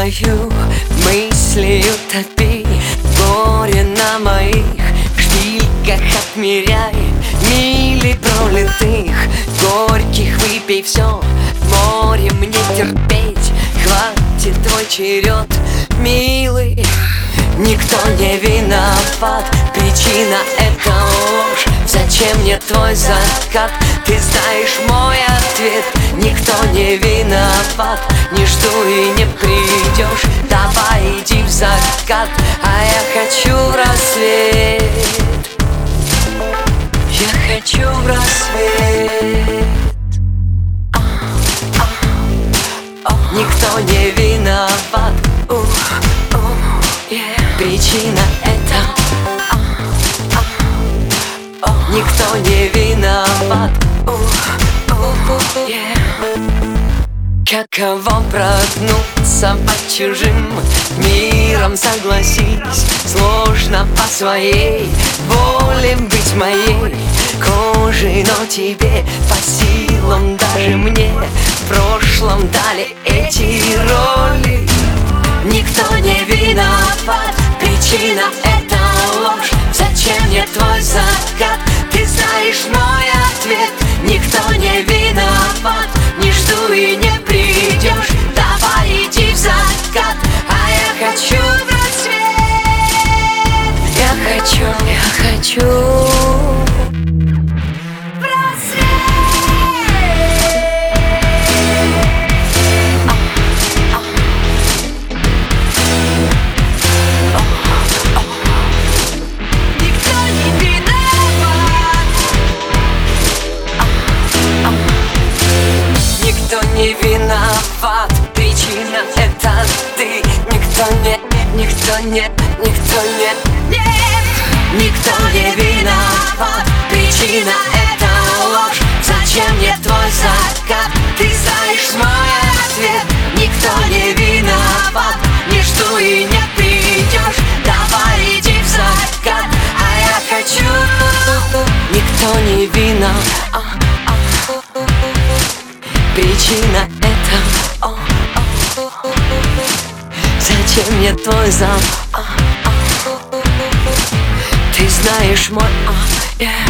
мою мысли утопи, горе на моих шпильках отмеряй, мили пролитых, горьких выпей все, море мне терпеть, хватит твой черед, милый. Никто не виноват, причина это ложь. Зачем мне твой закат? Ты знаешь мой ответ. Никто не виноват, не жду и не придешь. Давай иди в закат, а я хочу в рассвет. Я хочу в рассвет. Никто не виноват, причина это никто не виноват. Каково прогнуться под чужим миром, согласись, сложно по своей воле быть моей кожей, но тебе по силам, даже мне в прошлом дали эти роли. Никто не виноват, причина это ложь. Зачем мне твой закат? Ты знаешь мой ответ. Никто не виноват, не жду и не придешь. Давай иди в закат, а я хочу в рассвет. Я хочу не виноват, причина это ты. Никто не, нет. Никто не виноват, причина это ложь. Зачем мне твой закат? Ты знаешь мой ответ. Никто не виноват, не жду и не придешь. Давай иди в закат, а я хочу. Никто не виноват, причина это зачем мне твой зам? Ты знаешь мой